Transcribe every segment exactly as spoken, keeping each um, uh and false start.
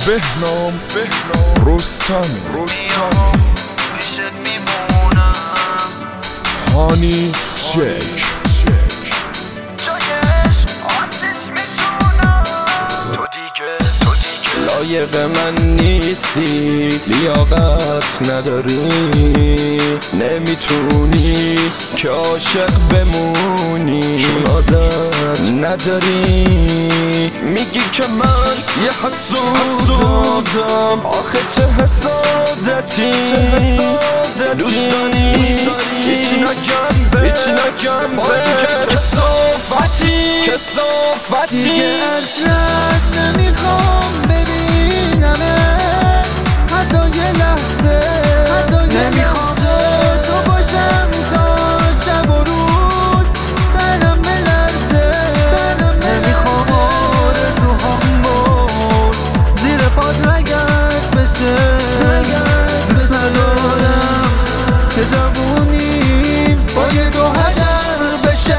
بهنام بهنام رستمی رستمی پیشت میمونم هانی جک جایش آتش میشونم تو دیگه تو دیگه لایق من نیستی، لیاقت نداری، نمیتونی که عاشق بمونی، چون عادت نداری. میگی که من یه حسودم، آخه چه حسادتی، دوست داری هیچ نگم به هیچ نگم به کسافتی کسافتی. دیگه اصلاً نمیخوام ببینمت حتی یه لحظه، نمیخوام تو باشم تا شب و روز تنم بلرزه، نمیخوام آرزوهام بود زیر پات رگت بشه. دوست ندارم که جوونیم با یه دو هدر بشه.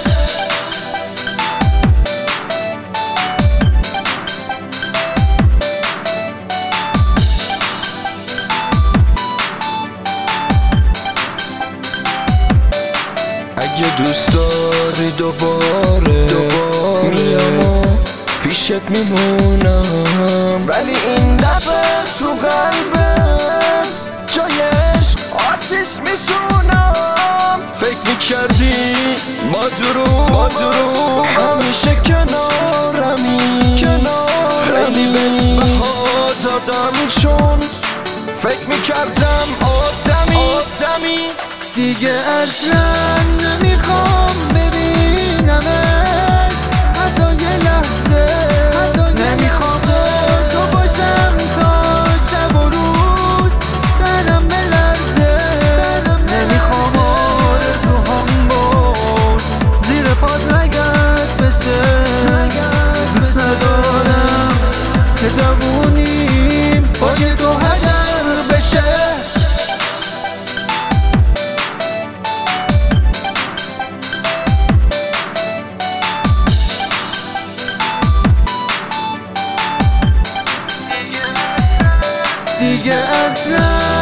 اگه دوست داری دوباره دوباره میام پیشت میمونم، ولی این دفعه تو قلبم جایش آتش میشونم. فکر میکردی ما دروغ ما دروغ همیشه کنارمی کنارمی، خیلی بها دادم چون فکر میکردم آدمی آدمی. دیگه اصلاً نمیخوام ببینمت حتی یه لحظه، نمیخوام تو باشم تا شب و روز تنم بلرزه، نمیخوام آرزوهام بود زیر پات رگت بشه. دوست ندارم که جوونیم با یه دو هدر بشه. دیگه اصلا